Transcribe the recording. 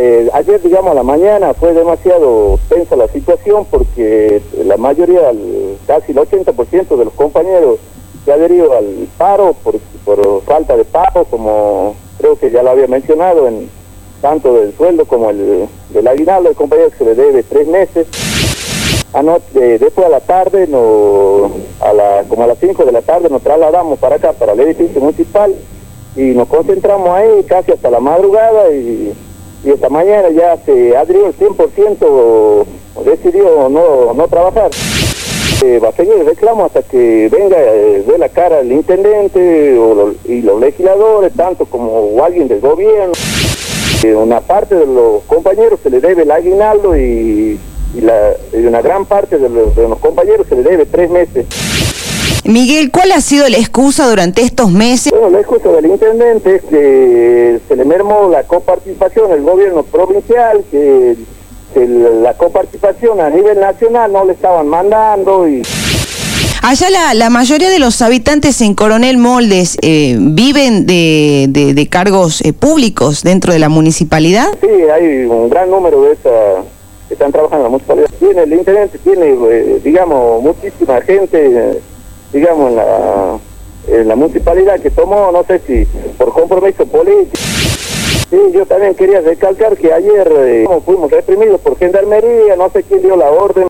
ayer, digamos, a la mañana fue demasiado tensa la situación porque la mayoría, casi el 80% de los compañeros se adherió al paro por falta de pago, como creo que ya lo había mencionado, tanto del sueldo como del aguinaldo. El compañero que se le debe 3 meses. Después a la tarde, como a las 5 de la tarde, nos trasladamos para acá, para el edificio municipal, y nos concentramos ahí casi hasta la madrugada, y esta mañana ya se adhirió el 100%, decidió no trabajar. Va a seguir el reclamo hasta que venga, dé la cara el intendente y los legisladores, tanto como alguien del gobierno. Una parte de los compañeros se le debe el aguinaldo y una gran parte de los compañeros se le debe 3 meses. Miguel, ¿cuál ha sido la excusa durante estos meses? Bueno, la excusa del intendente es que se le mermó la coparticipación del gobierno provincial, que la coparticipación a nivel nacional no le estaban mandando y... Allá la mayoría de los habitantes en Coronel Moldes viven de cargos públicos dentro de la municipalidad. Sí, hay un gran número de esas que están trabajando en la municipalidad. El intendente tiene, digamos, muchísima gente, digamos, en la municipalidad que tomó, no sé si por compromiso político. Sí, yo también quería recalcar que ayer fuimos reprimidos por gendarmería, no sé quién dio la orden.